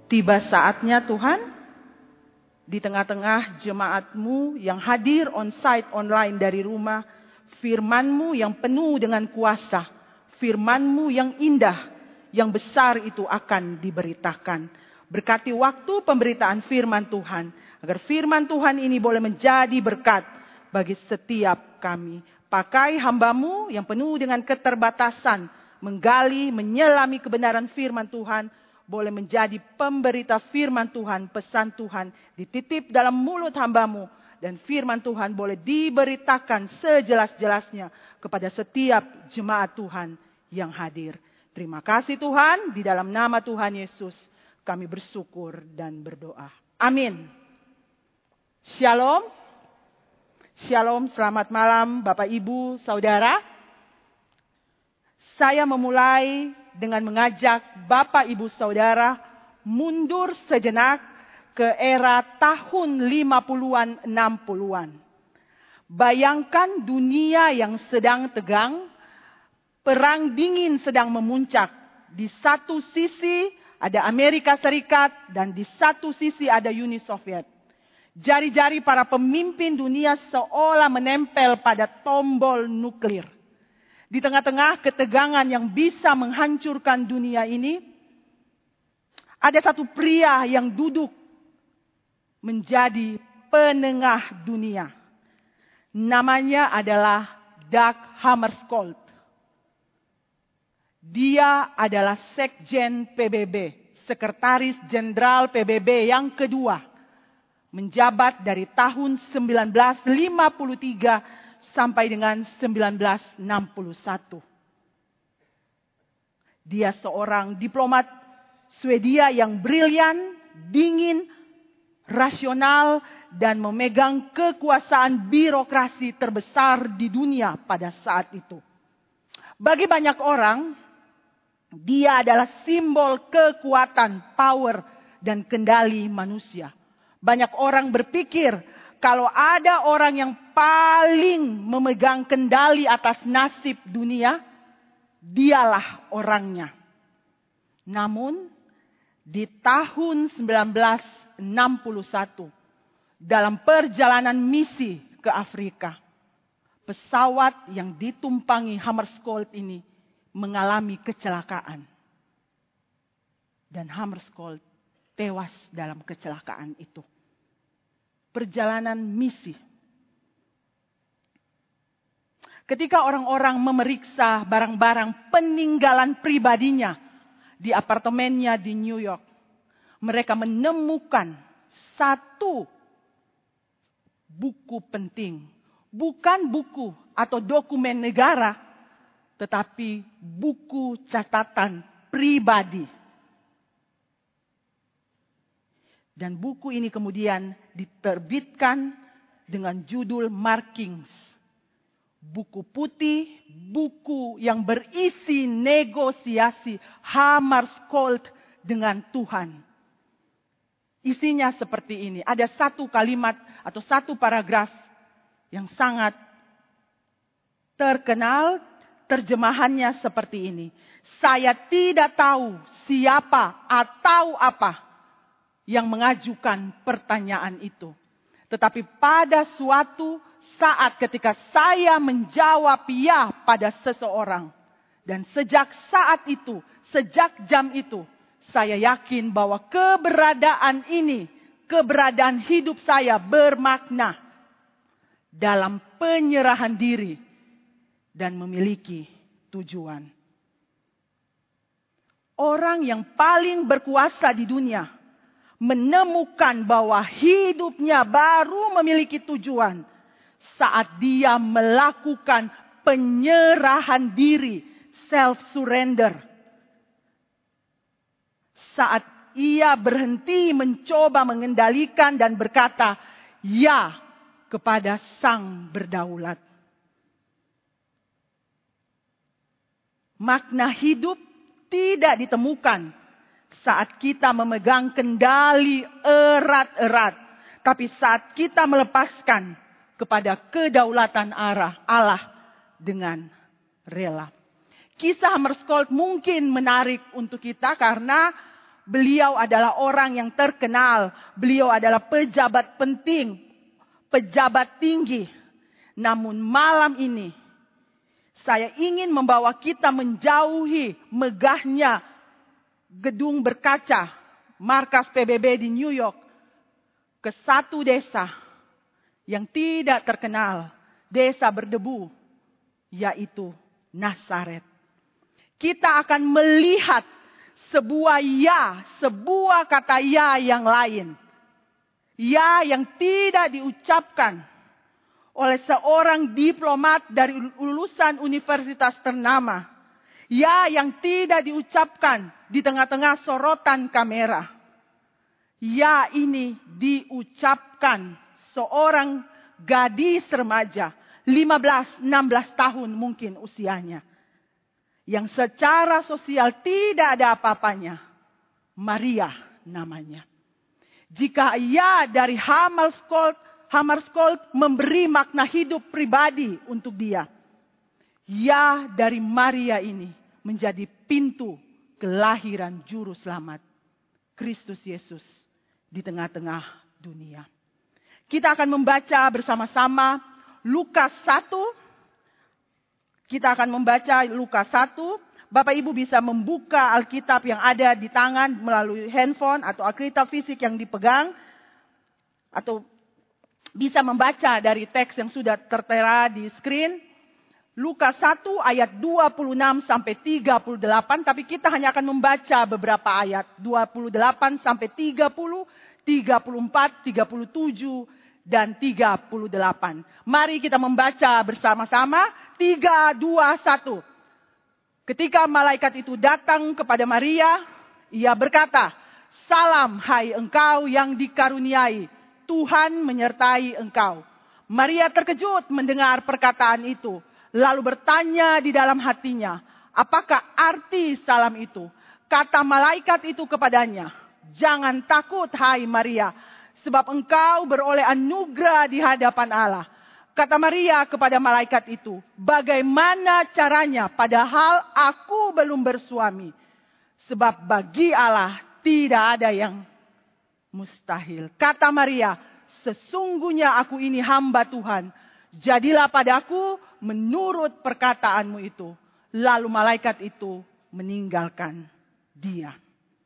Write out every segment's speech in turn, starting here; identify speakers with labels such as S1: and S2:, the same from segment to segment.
S1: Tiba saatnya Tuhan, di tengah-tengah jemaat-Mu yang hadir on-site online dari rumah, firman-Mu yang penuh dengan kuasa, firman-Mu yang indah, yang besar itu akan diberitakan. Berkati waktu pemberitaan firman Tuhan, agar firman Tuhan ini boleh menjadi berkat bagi setiap kami. Pakai hamba-Mu yang penuh dengan keterbatasan, menggali, menyelami kebenaran firman Tuhan, boleh menjadi pemberita firman Tuhan, pesan Tuhan dititip dalam mulut hamba-Mu. Dan firman Tuhan boleh diberitakan sejelas-jelasnya kepada setiap jemaat Tuhan yang hadir. Terima kasih Tuhan, di dalam nama Tuhan Yesus kami bersyukur dan berdoa. Amin. Shalom. Shalom, selamat malam Bapak Ibu, Saudara. Saya memulai dengan mengajak Bapak Ibu Saudara mundur sejenak ke era tahun 50-an 60-an. Bayangkan dunia yang sedang tegang, perang dingin sedang memuncak. Di satu sisi ada Amerika Serikat dan di satu sisi ada Uni Soviet. Jari-jari para pemimpin dunia seolah menempel pada tombol nuklir. Di tengah-tengah ketegangan yang bisa menghancurkan dunia ini, ada satu pria yang duduk menjadi penengah dunia. Namanya adalah Dag Hammarskjöld. Dia adalah Sekjen PBB, Sekretaris Jenderal PBB yang kedua. Menjabat dari tahun 1953 sampai dengan 1961. Dia seorang diplomat Swedia yang brilian, dingin, rasional, dan memegang kekuasaan birokrasi terbesar di dunia pada saat itu. Bagi banyak orang, dia adalah simbol kekuatan, power, dan kendali manusia. Banyak orang berpikir, kalau ada orang yang paling memegang kendali atas nasib dunia, dialah orangnya. Namun, di tahun 1961, dalam perjalanan misi ke Afrika, pesawat yang ditumpangi Hammarskjöld ini mengalami kecelakaan. Dan Hammarskjöld tewas dalam kecelakaan itu. Perjalanan misi. Ketika orang-orang memeriksa barang-barang peninggalan pribadinya di apartemennya di New York, mereka menemukan satu buku penting. Bukan buku atau dokumen negara, tetapi buku catatan pribadi. Dan buku ini kemudian diterbitkan dengan judul Markings. Buku putih, buku yang berisi negosiasi Hammarskjöld dengan Tuhan. Isinya seperti ini. Ada satu kalimat atau satu paragraf yang sangat terkenal. Terjemahannya seperti ini. Saya tidak tahu siapa atau apa yang mengajukan pertanyaan itu. Tetapi pada suatu saat ketika saya menjawab ya pada seseorang. Dan sejak saat itu, sejak jam itu, saya yakin bahwa keberadaan ini, keberadaan hidup saya bermakna dalam penyerahan diri dan memiliki tujuan. Orang yang paling berkuasa di dunia menemukan bahwa hidupnya baru memiliki tujuan saat dia melakukan penyerahan diri, self-surrender. Saat ia berhenti mencoba mengendalikan dan berkata, ya kepada Sang Berdaulat. Makna hidup tidak ditemukan saat kita memegang kendali erat-erat. Tapi saat kita melepaskan kepada kedaulatan Allah dengan rela. Kisah Hammarskjöld mungkin menarik untuk kita karena Beliau adalah orang yang terkenal. Beliau adalah pejabat penting, pejabat tinggi. Namun malam ini, saya ingin membawa kita menjauhi megahnya gedung berkaca, markas PBB di New York, ke satu desa yang tidak terkenal, desa berdebu, yaitu Nazaret. Kita akan melihat sebuah kata ya yang lain. Ya yang tidak diucapkan oleh seorang diplomat dari lulusan universitas ternama. Ya yang tidak diucapkan di tengah-tengah sorotan kamera. Ya ini diucapkan seorang gadis remaja, 15-16 tahun mungkin usianya. Yang secara sosial tidak ada apa-apanya. Maria namanya. Jika ia dari Hammarskjöld memberi makna hidup pribadi untuk dia. Ya dari Maria ini menjadi pintu kelahiran juru selamat. Kristus Yesus di tengah-tengah dunia. Kita akan membaca bersama-sama Lukas 1. Kita akan membaca Lukas 1. Bapak Ibu bisa membuka Alkitab yang ada di tangan melalui handphone atau Alkitab fisik yang dipegang. Atau bisa membaca dari teks yang sudah tertera di screen. Lukas 1 ayat 26 sampai 38. Tapi kita hanya akan membaca beberapa ayat. 28 sampai 30, 34, 37, dan 38. Mari kita membaca bersama-sama. 3, 2, 1. Ketika malaikat itu datang kepada Maria, ia berkata, "Salam hai engkau yang dikaruniai, Tuhan menyertai engkau." Maria terkejut mendengar perkataan itu, lalu bertanya di dalam hatinya, apakah arti salam itu? Kata malaikat itu kepadanya, "Jangan takut hai Maria, sebab engkau beroleh anugerah di hadapan Allah." Kata Maria kepada malaikat itu, "Bagaimana caranya padahal aku belum bersuami? Sebab bagi Allah tidak ada yang mustahil." Kata Maria, "Sesungguhnya aku ini hamba Tuhan. Jadilah padaku menurut perkataanmu itu." Lalu malaikat itu meninggalkan dia.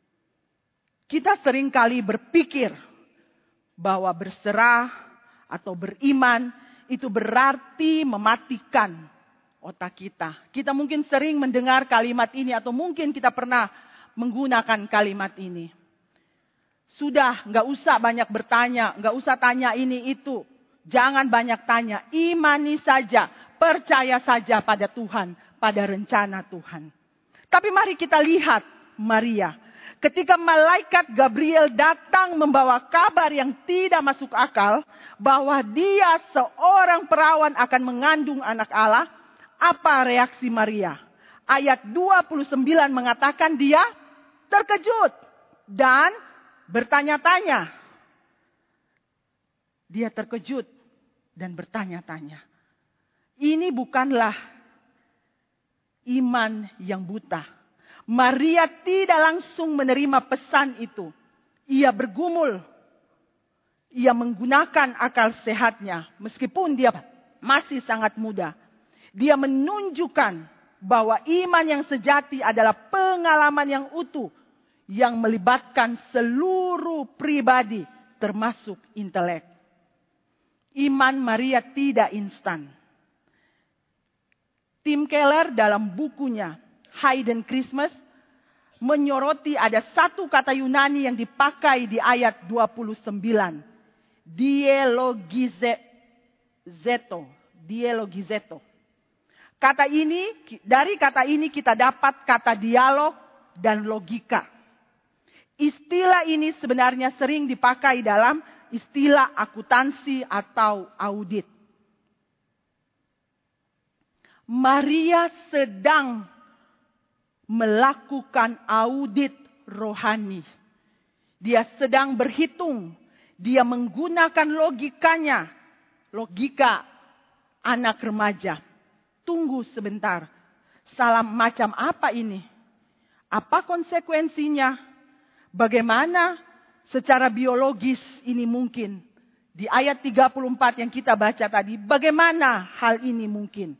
S1: Kita seringkali berpikir bahwa berserah atau beriman itu berarti mematikan otak kita. Kita mungkin sering mendengar kalimat ini atau mungkin kita pernah menggunakan kalimat ini. Sudah, nggak usah banyak bertanya, nggak usah tanya ini itu. Jangan banyak tanya, imani saja, percaya saja pada Tuhan, pada rencana Tuhan. Tapi mari kita lihat Maria. Ketika malaikat Gabriel datang membawa kabar yang tidak masuk akal, bahwa dia seorang perawan akan mengandung anak Allah, apa reaksi Maria? Ayat 29 mengatakan dia terkejut dan bertanya-tanya. Dia terkejut dan bertanya-tanya. Ini bukanlah iman yang buta. Maria tidak langsung menerima pesan itu. Ia bergumul. Ia menggunakan akal sehatnya. Meskipun dia masih sangat muda. Dia menunjukkan bahwa iman yang sejati adalah pengalaman yang utuh. Yang melibatkan seluruh pribadi termasuk intelek. Iman Maria tidak instan. Tim Keller dalam bukunya Hidden Christmas menyoroti ada satu kata Yunani yang dipakai di ayat 29. Dialogizeto. Dari kata ini kita dapat kata dialog dan logika. Istilah ini sebenarnya sering dipakai dalam istilah akuntansi atau audit. Maria sedang melakukan audit rohani. Dia sedang berhitung. Dia menggunakan logikanya. Logika anak remaja. Tunggu sebentar. Salam macam apa ini? Apa konsekuensinya? Bagaimana secara biologis ini mungkin? Di ayat 34 yang kita baca tadi, bagaimana hal ini mungkin?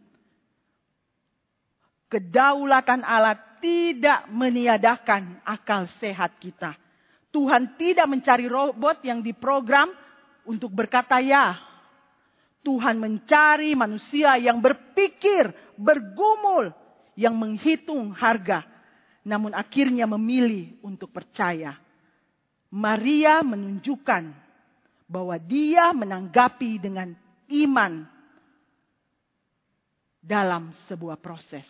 S1: Kedaulatan Allah tidak meniadakan akal sehat kita. Tuhan tidak mencari robot yang diprogram untuk berkata ya. Tuhan mencari manusia yang berpikir, bergumul, yang menghitung harga. Namun akhirnya memilih untuk percaya. Maria menunjukkan bahwa dia menanggapi dengan iman dalam sebuah proses.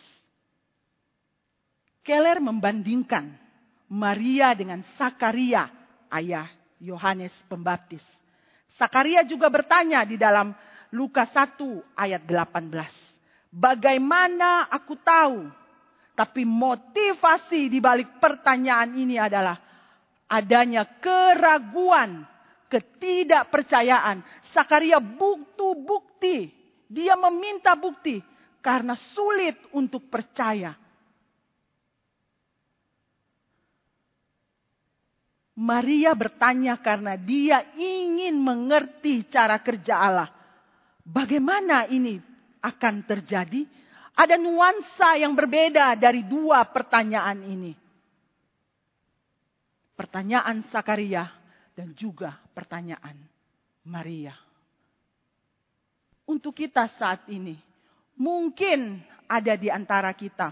S1: Keller membandingkan Maria dengan Sakaria, ayah Yohanes Pembaptis. Sakaria juga bertanya di dalam Lukas 1 ayat 18. Bagaimana aku tahu? Tapi motivasi di balik pertanyaan ini adalah adanya keraguan, ketidakpercayaan. Sakaria butuh bukti. Dia meminta bukti karena sulit untuk percaya. Maria bertanya karena dia ingin mengerti cara kerja Allah. Bagaimana ini akan terjadi? Ada nuansa yang berbeda dari dua pertanyaan ini. Pertanyaan Sakaria dan juga pertanyaan Maria. Untuk kita saat ini, mungkin ada di antara kita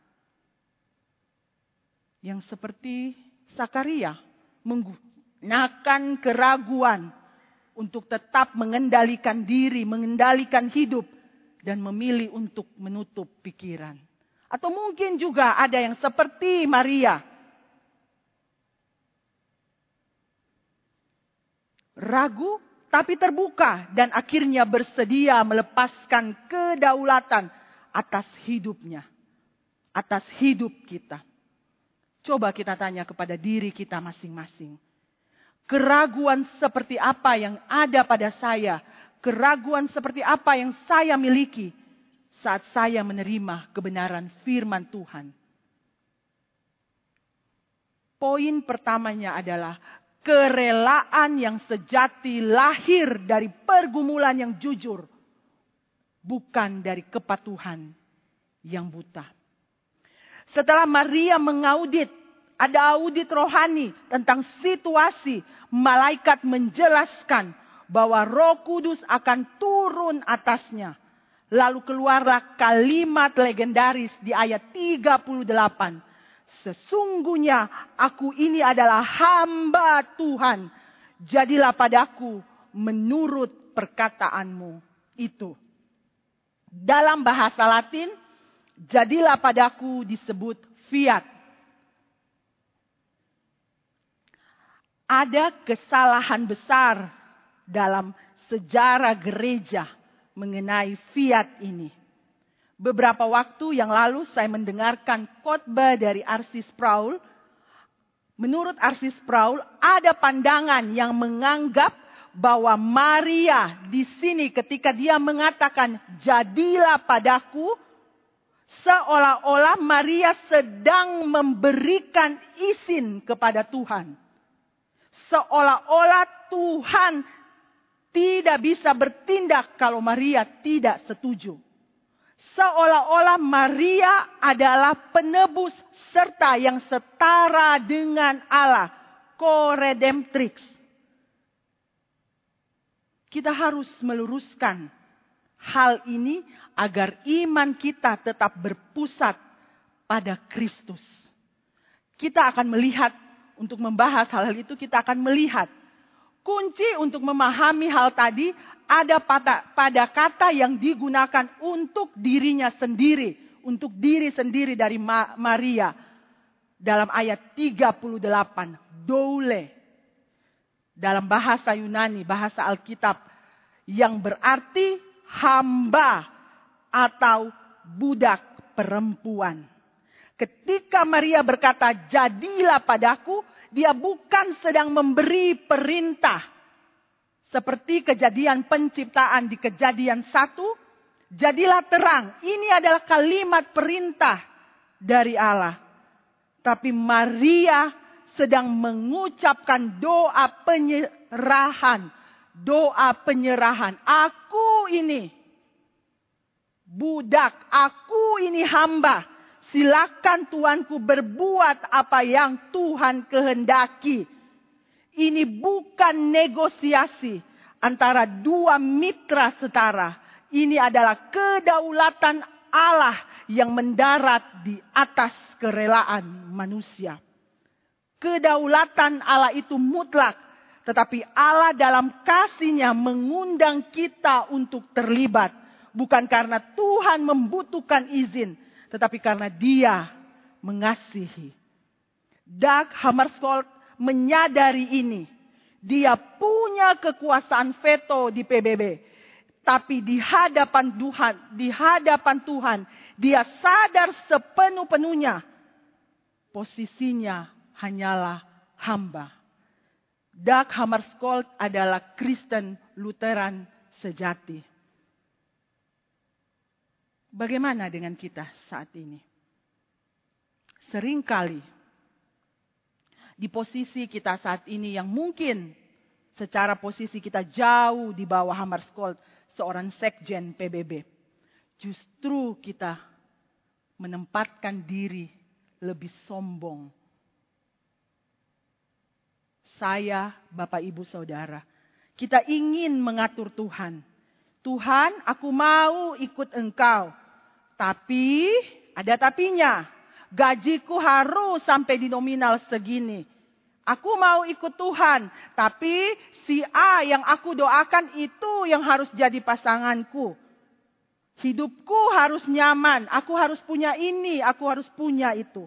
S1: yang seperti Sakaria menggunakan keraguan untuk tetap mengendalikan diri, mengendalikan hidup, dan memilih untuk menutup pikiran. Atau mungkin juga ada yang seperti Maria, ragu tapi terbuka dan akhirnya bersedia melepaskan kedaulatan atas hidupnya, atas hidup kita. Coba kita tanya kepada diri kita masing-masing. Keraguan seperti apa yang ada pada saya? Keraguan seperti apa yang saya miliki saat saya menerima kebenaran firman Tuhan? Poin pertamanya adalah kerelaan yang sejati lahir dari pergumulan yang jujur, bukan dari kepatuhan yang buta. Setelah Maria mengaudit, ada audit rohani tentang situasi, malaikat menjelaskan bahwa Roh Kudus akan turun atasnya. Lalu keluarlah kalimat legendaris di ayat 38. Sesungguhnya aku ini adalah hamba Tuhan. Jadilah padaku menurut perkataanmu itu. Dalam bahasa Latin, jadilah padaku disebut fiat. Ada kesalahan besar dalam sejarah gereja mengenai fiat ini. Beberapa waktu yang lalu saya mendengarkan khotbah dari R.C. Sproul. Menurut R.C. Sproul ada pandangan yang menganggap bahwa Maria di sini ketika dia mengatakan jadilah padaku, seolah-olah Maria sedang memberikan izin kepada Tuhan. Seolah-olah Tuhan tidak bisa bertindak kalau Maria tidak setuju. Seolah-olah Maria adalah penebus serta yang setara dengan Allah, co-redemptrix. Kita harus meluruskan hal ini agar iman kita tetap berpusat pada Kristus. Kita akan melihat, untuk membahas hal-hal itu kita akan melihat. Kunci untuk memahami hal tadi ada pada kata yang digunakan untuk dirinya sendiri. Untuk diri sendiri dari Maria. Dalam ayat 38. Doule. Dalam bahasa Yunani, bahasa Alkitab. Yang berarti hamba atau budak perempuan. Ketika Maria berkata, jadilah padaku, dia bukan sedang memberi perintah. Seperti kejadian penciptaan di Kejadian 1, jadilah terang. Ini adalah kalimat perintah dari Allah. Tapi Maria sedang mengucapkan doa penyerahan. Doa penyerahan. Aku ini budak, aku ini hamba. Silakan Tuanku berbuat apa yang Tuhan kehendaki. Ini bukan negosiasi antara dua mitra setara. Ini adalah kedaulatan Allah yang mendarat di atas kerelaan manusia. Kedaulatan Allah itu mutlak. Tetapi Allah dalam kasih-Nya mengundang kita untuk terlibat. Bukan karena Tuhan membutuhkan izin. Tetapi karena Dia mengasihi. Dag Hammarskjöld menyadari ini. Dia punya kekuasaan veto di PBB. Tapi di hadapan Tuhan, dia sadar sepenuh-penuhnya. Posisinya hanyalah hamba. Dag Hammarskjöld adalah Kristen Lutheran sejati. Bagaimana dengan kita saat ini? Seringkali di posisi kita saat ini yang mungkin secara posisi kita jauh di bawah Hammarskjöld, seorang sekjen PBB. Justru kita menempatkan diri lebih sombong. Saya, Bapak, Ibu, Saudara, kita ingin mengatur Tuhan. Tuhan, aku mau ikut Engkau. Tapi, ada tapinya. Gajiku harus sampai di nominal segini. Aku mau ikut Tuhan. Tapi, si A yang aku doakan itu yang harus jadi pasanganku. Hidupku harus nyaman. Aku harus punya ini, aku harus punya itu.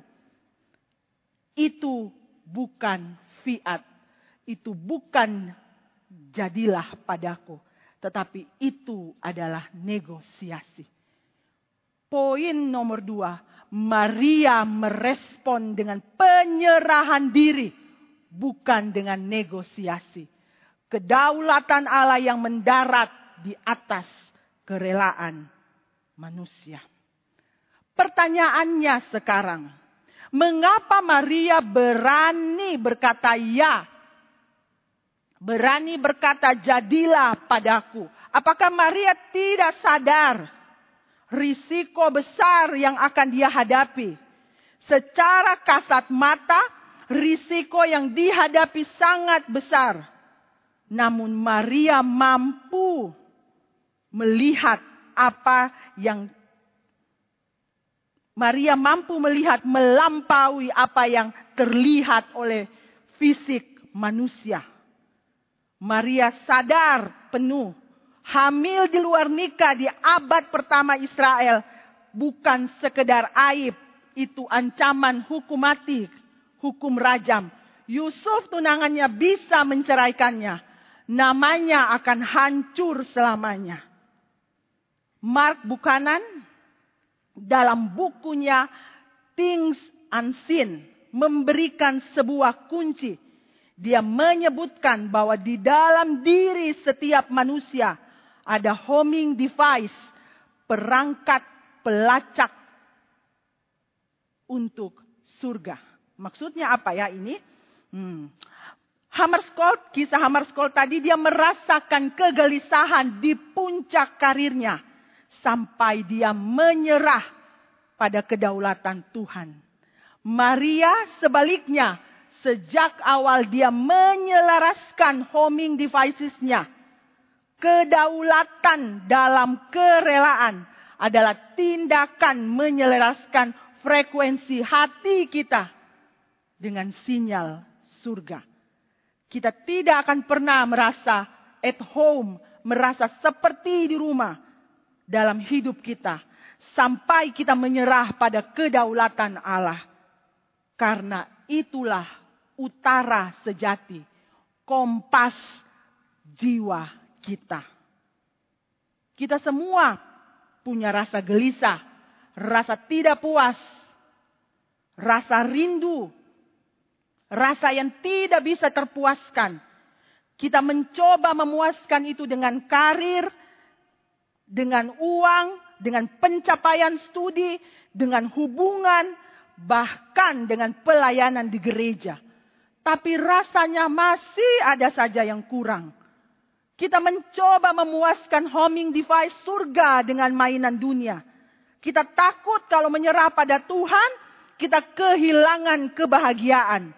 S1: Itu bukan fiat. Itu bukan jadilah padaku. Tetapi itu adalah negosiasi. Poin nomor 2. Maria merespon dengan penyerahan diri. Bukan dengan negosiasi. Kedaulatan Allah yang mendarat di atas kerelaan manusia. Pertanyaannya sekarang. Mengapa Maria berani berkata ya? Berani berkata jadilah padaku. Apakah Maria tidak sadar risiko besar yang akan dia hadapi? Secara kasat mata, risiko yang dihadapi sangat besar. Namun Maria mampu melihat melampaui apa yang terlihat oleh fisik manusia. Maria sadar penuh, hamil di luar nikah di abad pertama Israel bukan sekedar aib, itu ancaman hukum mati, hukum rajam. Yusuf tunangannya bisa menceraikannya, namanya akan hancur selamanya. Mark Buchanan dalam bukunya Things Unseen memberikan sebuah kunci. Dia menyebutkan bahwa di dalam diri setiap manusia ada homing device, perangkat pelacak untuk surga. Maksudnya apa ya ini? Kisah Hammarskjöld tadi dia merasakan kegelisahan di puncak karirnya. Sampai dia menyerah pada kedaulatan Tuhan. Maria sebaliknya, sejak awal dia menyelaraskan homing devices-nya. Kedaulatan dalam kerelaan adalah tindakan menyelaraskan frekuensi hati kita dengan sinyal surga. Kita tidak akan pernah merasa at home, merasa seperti di rumah dalam hidup kita. Sampai kita menyerah pada kedaulatan Allah. Karena itulah utara sejati, kompas jiwa kita. Kita semua punya rasa gelisah, rasa tidak puas, rasa rindu, rasa yang tidak bisa terpuaskan. Kita mencoba memuaskan itu dengan karir, dengan uang, dengan pencapaian studi, dengan hubungan, bahkan dengan pelayanan di gereja. tapi rasanya masih ada saja yang kurang. Kita mencoba memuaskan homing device surga dengan mainan dunia. Kita takut kalau menyerah pada Tuhan, kita kehilangan kebahagiaan.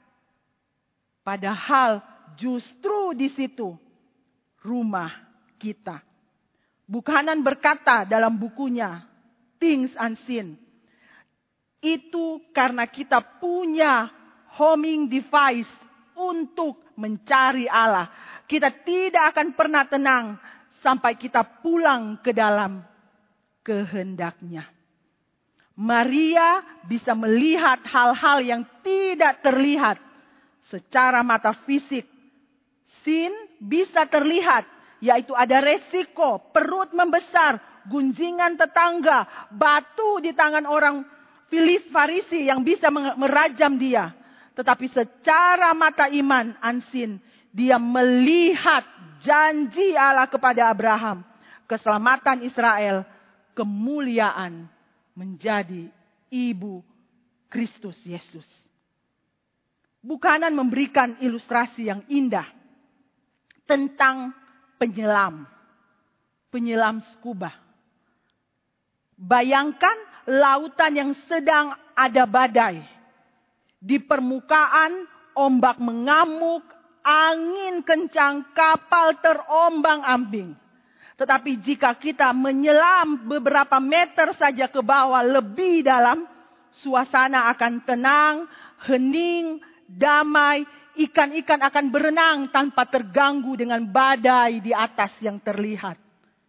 S1: Padahal justru di situ rumah kita. Buchanan berkata dalam bukunya, Things Unseen, itu karena kita punya homing device untuk mencari Allah. Kita tidak akan pernah tenang sampai kita pulang ke dalam kehendaknya. Maria bisa melihat hal-hal yang tidak terlihat secara mata fisik. Sin bisa terlihat, yaitu ada resiko perut membesar, gunjingan tetangga, batu di tangan orang Farisi yang bisa merajam dia. Tetapi secara mata iman unseen, dia melihat janji Allah kepada Abraham, keselamatan Israel, kemuliaan menjadi ibu Kristus Yesus. Buchanan memberikan ilustrasi yang indah tentang penyelam scuba. Bayangkan lautan yang sedang ada badai. Di permukaan ombak mengamuk, angin kencang, kapal terombang-ambing. Tetapi jika kita menyelam beberapa meter saja ke bawah lebih dalam, suasana akan tenang, hening, damai. Ikan-ikan akan berenang tanpa terganggu dengan badai di atas yang terlihat.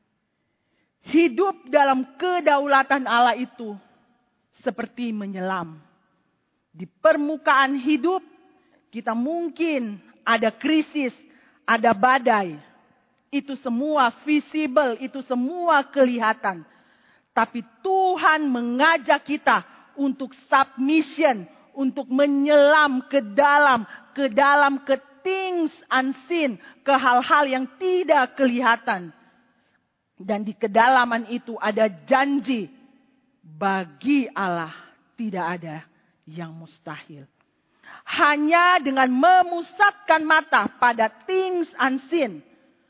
S1: Hidup dalam kedaulatan Allah itu seperti menyelam. Di permukaan hidup kita mungkin ada krisis, ada badai. Itu semua visible, itu semua kelihatan. Tapi Tuhan mengajak kita untuk submission, untuk menyelam ke dalam ke things unseen, ke hal-hal yang tidak kelihatan. Dan di kedalaman itu ada janji, bagi Allah tidak ada yang mustahil. Hanya dengan memusatkan mata pada things unseen.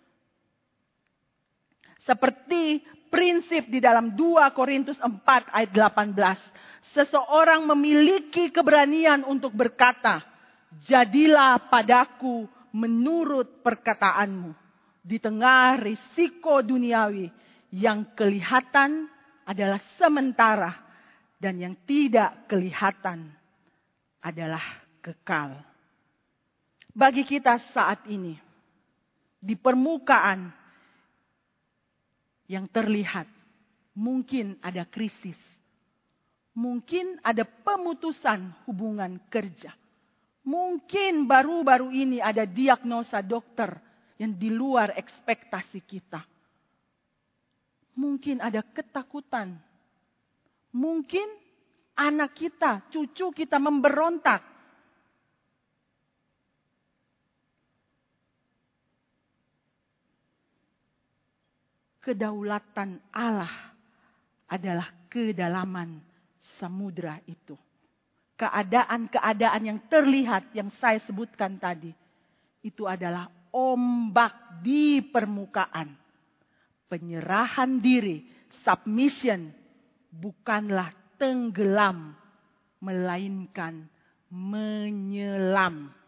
S1: Seperti prinsip di dalam 2 Korintus 4 ayat 18. Seseorang memiliki keberanian untuk berkata, jadilah padaku menurut perkataanmu. Di tengah risiko duniawi yang kelihatan adalah sementara. Dan yang tidak kelihatan adalah kekal. Bagi kita saat ini, di permukaan yang terlihat, mungkin ada krisis. Mungkin ada pemutusan hubungan kerja. Mungkin baru-baru ini ada diagnosa dokter yang di luar ekspektasi kita. Mungkin ada ketakutan. Mungkin anak kita, cucu kita memberontak. Kedaulatan Allah adalah kedalaman samudra itu. Keadaan-keadaan yang terlihat yang saya sebutkan tadi. Itu adalah ombak di permukaan. Penyerahan diri, submission. Bukanlah tenggelam, melainkan menyelam.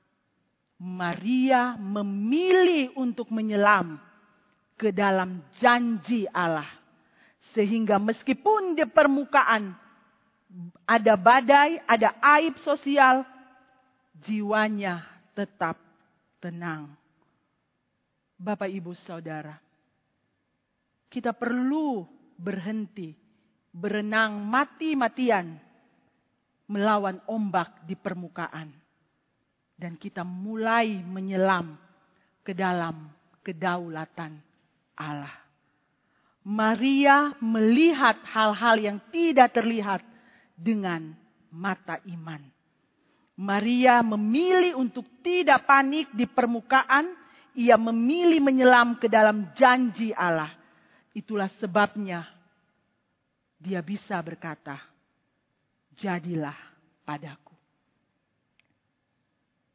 S1: Maria memilih untuk menyelam ke dalam janji Allah. Sehingga meskipun di permukaan ada badai, ada aib sosial, jiwanya tetap tenang. Bapak, Ibu, Saudara, kita perlu berhenti berenang mati-matian melawan ombak di permukaan. Dan kita mulai menyelam ke dalam kedaulatan Allah. Maria melihat hal-hal yang tidak terlihat dengan mata iman. Maria memilih untuk tidak panik di permukaan. Ia memilih menyelam ke dalam janji Allah. Itulah sebabnya dia bisa berkata, jadilah padaku.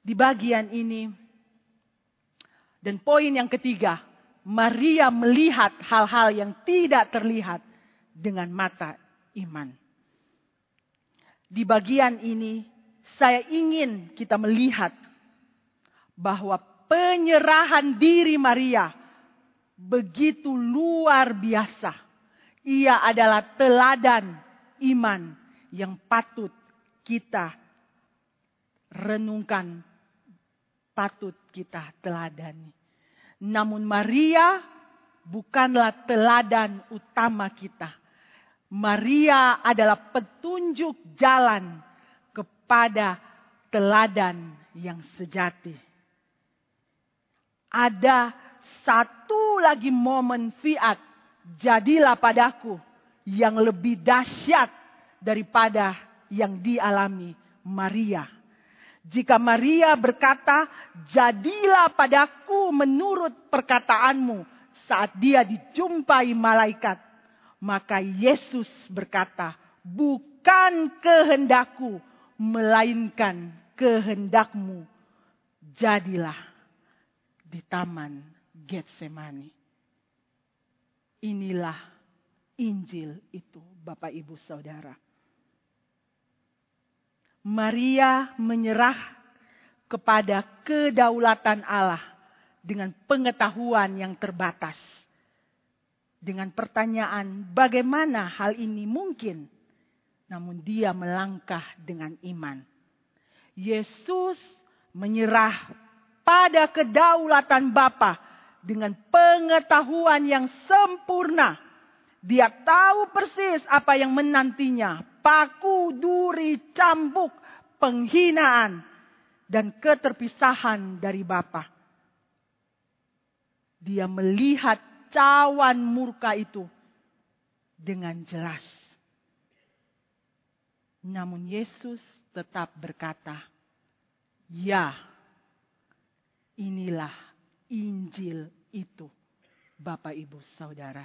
S1: di bagian ini. Dan poin yang ketiga, Maria melihat hal-hal yang tidak terlihat dengan mata iman. Di bagian ini, saya ingin kita melihat bahwa penyerahan diri Maria begitu luar biasa. Ia adalah teladan iman yang patut kita renungkan, patut kita teladani. Namun Maria bukanlah teladan utama kita. Maria adalah petunjuk jalan kepada teladan yang sejati. Ada satu lagi momen fiat, jadilah padaku, yang lebih dahsyat daripada yang dialami Maria. Jika Maria berkata, jadilah padaku menurut perkataanmu saat dia dijumpai malaikat. Maka Yesus berkata, bukan kehendakku, melainkan kehendakmu. Jadilah di taman Getsemani. Inilah Injil itu, Bapak Ibu Saudara. Maria menyerah kepada kedaulatan Allah dengan pengetahuan yang terbatas. Dengan pertanyaan, bagaimana hal ini mungkin? Namun dia melangkah dengan iman. Yesus menyerah pada kedaulatan Bapa dengan pengetahuan yang sempurna. Dia tahu persis apa yang menantinya. Paku, duri, cambuk, penghinaan, dan keterpisahan dari Bapa. Dia melihat cawan murka itu dengan jelas. Namun Yesus tetap berkata, ya, inilah Injil itu, Bapak Ibu Saudara.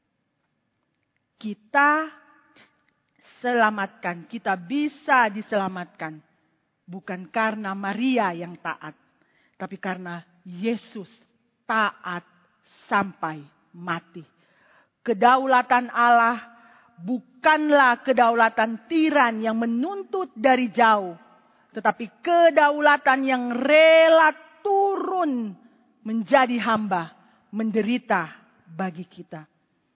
S1: Kita selamatkan, kita bisa diselamatkan. Bukan karena Maria yang taat, tapi karena Yesus taat sampai mati. Kedaulatan Allah bukanlah kedaulatan tiran yang menuntut dari jauh, tetapi kedaulatan yang rela turun menjadi hamba, menderita bagi kita.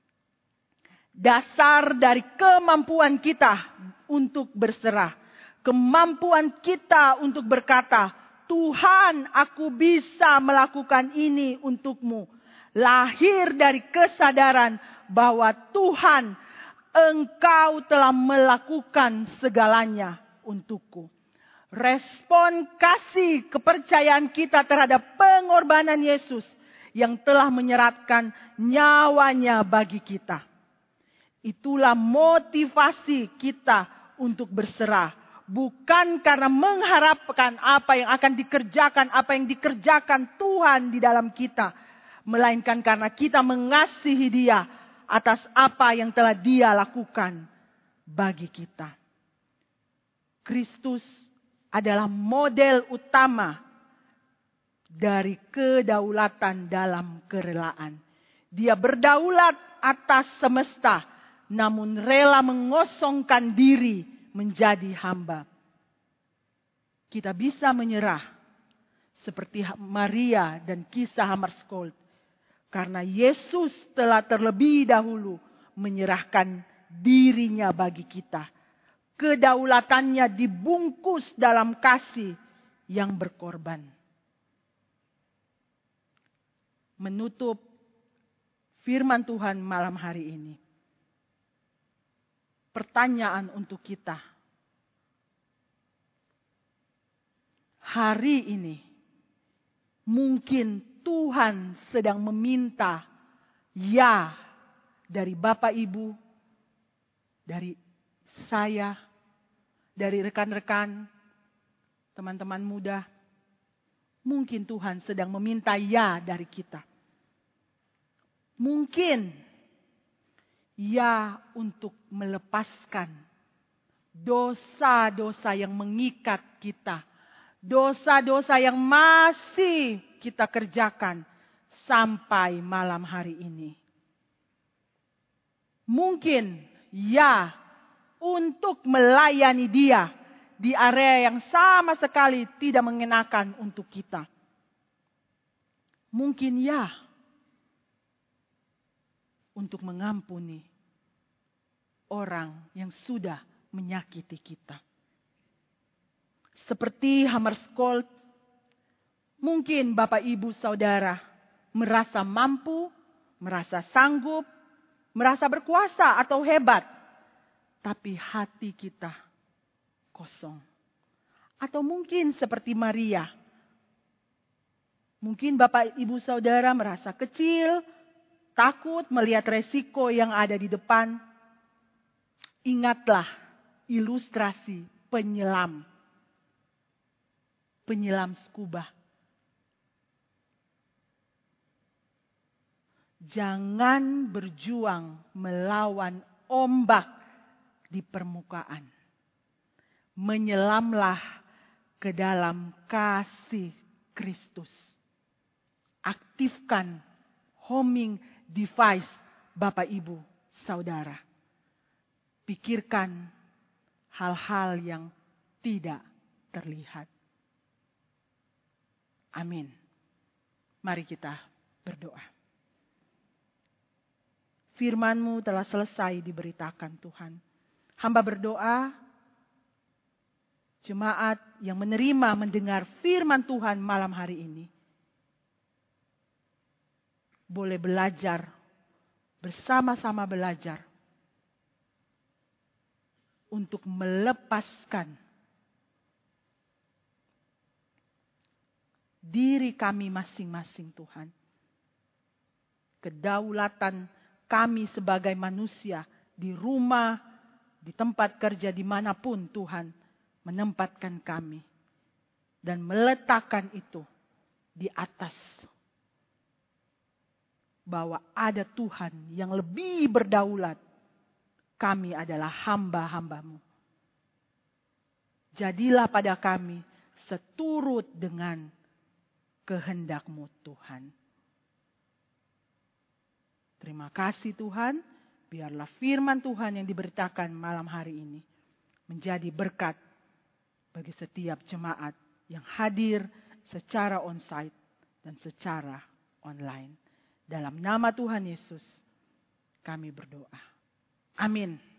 S1: Dasar dari kemampuan kita untuk berserah. Kemampuan kita untuk berkata, Tuhan, aku bisa melakukan ini untukmu. Lahir dari kesadaran bahwa Tuhan, Engkau telah melakukan segalanya untukku. Respon kasih kepercayaan kita terhadap pengorbanan Yesus yang telah menyerahkan nyawanya bagi kita. Itulah motivasi kita untuk berserah. Bukan karena mengharapkan apa yang akan dikerjakan, apa yang dikerjakan Tuhan di dalam kita. Melainkan karena kita mengasihi Dia atas apa yang telah Dia lakukan bagi kita. Kristus adalah model utama dari kedaulatan dalam kerelaan. Dia berdaulat atas semesta, namun rela mengosongkan diri menjadi hamba. Kita bisa menyerah seperti Maria dan kisah Hammarskjöld karena Yesus telah terlebih dahulu menyerahkan dirinya bagi kita. Kedaulatannya dibungkus dalam kasih yang berkorban. Menutup firman Tuhan malam hari ini. Pertanyaan untuk kita. Hari ini mungkin Tuhan sedang meminta ya dari Bapak Ibu, dari saya, dari rekan-rekan, teman-teman muda. Mungkin Tuhan sedang meminta ya dari kita. Mungkin ya untuk melepaskan dosa-dosa yang mengikat kita. dosa-dosa yang masih kita kerjakan sampai malam hari ini. Mungkin ya, untuk melayani Dia di area yang sama sekali tidak mengenakan untuk kita. Mungkin ya, untuk mengampuni orang yang sudah menyakiti kita. Seperti Hammarskjöld, mungkin Bapak Ibu Saudara merasa mampu, merasa sanggup, merasa berkuasa atau hebat, tapi hati kita kosong. Atau mungkin seperti Maria, mungkin Bapak Ibu Saudara merasa kecil, takut melihat resiko yang ada di depan. Ingatlah ilustrasi penyelam scuba. Jangan berjuang melawan ombak di permukaan. Menyelamlah ke dalam kasih Kristus. Aktifkan homing device Bapak Ibu Saudara. Pikirkan hal-hal yang tidak terlihat. Amin. Mari kita berdoa. Firman-Mu telah selesai diberitakan Tuhan. Hamba berdoa, jemaat yang menerima mendengar firman Tuhan malam hari ini, boleh belajar, bersama-sama belajar, untuk melepaskan diri kami masing-masing Tuhan. Kedaulatan kami sebagai manusia di rumah, di tempat kerja, dimanapun Tuhan menempatkan kami. Dan meletakkan itu di atas. Bahwa ada Tuhan yang lebih berdaulat. Kami adalah hamba-hamba-Mu. Jadilah pada kami seturut dengan kehendak-Mu Tuhan. Terima kasih Tuhan, biarlah firman Tuhan yang diberitakan malam hari ini menjadi berkat bagi setiap jemaat yang hadir secara onsite dan secara online. Dalam nama Tuhan Yesus kami berdoa. Amin.